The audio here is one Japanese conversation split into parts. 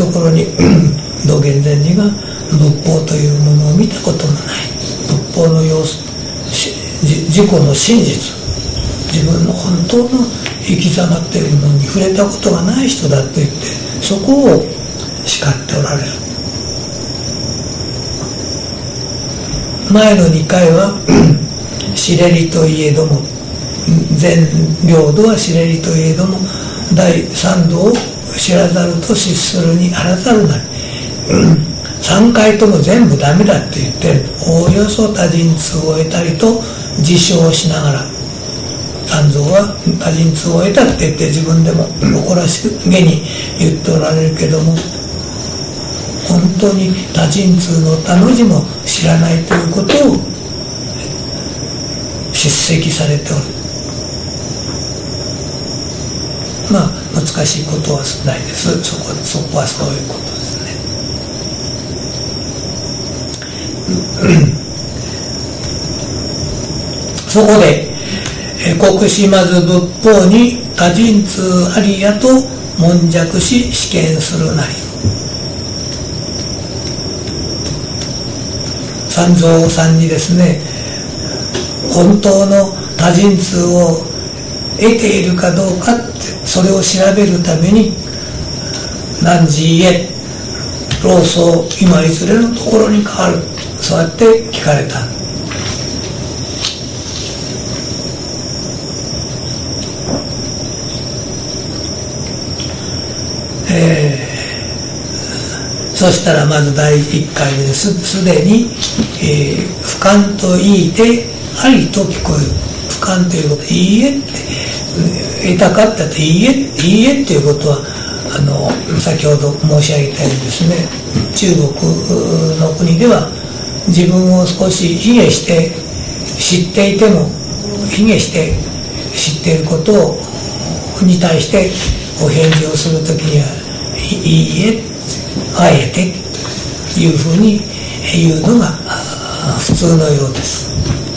ところに道元禅師が仏法というものを見たこともない、仏法の様子、自己の真実、自分の本当の生き様っていうものに触れたことがない人だと言って、そこを叱っておられる。前の2回は知れりといえども、全領土は知れりといえども、第3度を知らざると失するにあらざるなり、3回とも全部ダメだって言って、おおよそ多人通を得たりと自称しながら、三蔵は多人通を得たって言って自分でも誇らしげに言っておられるけども、本当に多人通の他の字も知らないということを叱責されておる。まあ難しいことはないです。そこはそういうことですね。そこで国士まず仏法に多人通ありやと悶着し試験するなり。三蔵さんにですね、本当の多人通を得ているかどうかって、それを調べるために何時へ老僧今いずれのところに変わる、そうやって聞かれた。そしたらまず第1回目ですでに、不敢と言いてありと聞こえる。不敢ということは、いいえって、得たかったっていいえっていうことは、先ほど申し上げたようにですね、中国の国では自分を少し卑下して知っていても、卑下して知っていることに対してお返事をするときには、いいえ、あえてというふうに言うのが普通のようです。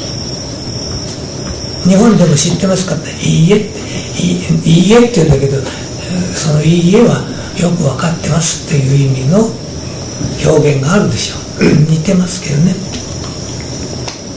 日本でも知ってますかって、いいえって言うんだけど、そのいいえはよく分かってますっていう意味の表現があるでしょう。似てますけどね。